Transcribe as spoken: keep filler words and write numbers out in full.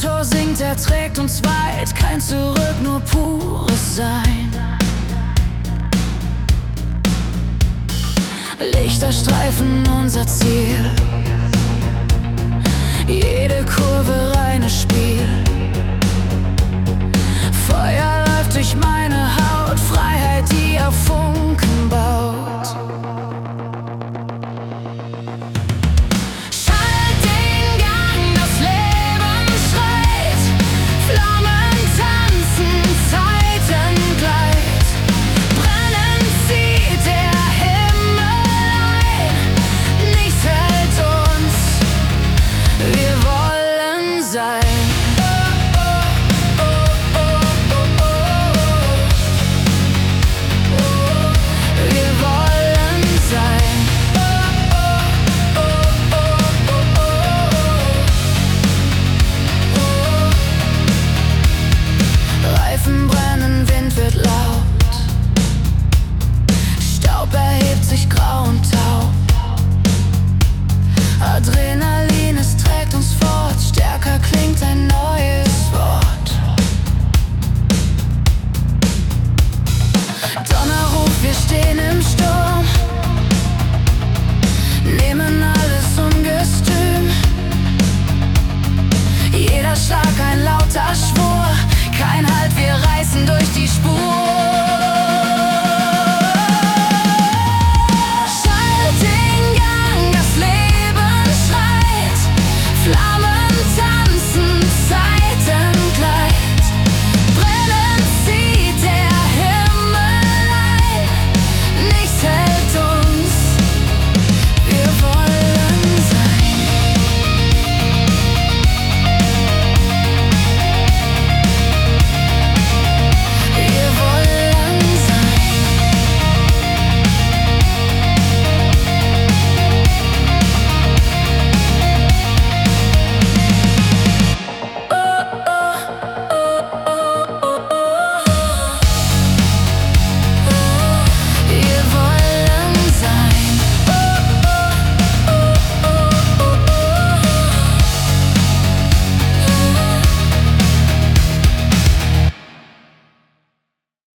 Motor singt, er trägt uns weit. Kein Zurück, nur pures Sein. Lichter streifen unser Ziel. Jede Kurve reines Spiel. Feuer läuft durch meine Haut. Freiheit, die auf Funken baut. Adrenalin, es trägt uns fort. Stärker klingt ein neues Wort. Donnerruf, wir stehen im Sturm. Nehmen alles ungestüm. Jeder Schlag ein lauter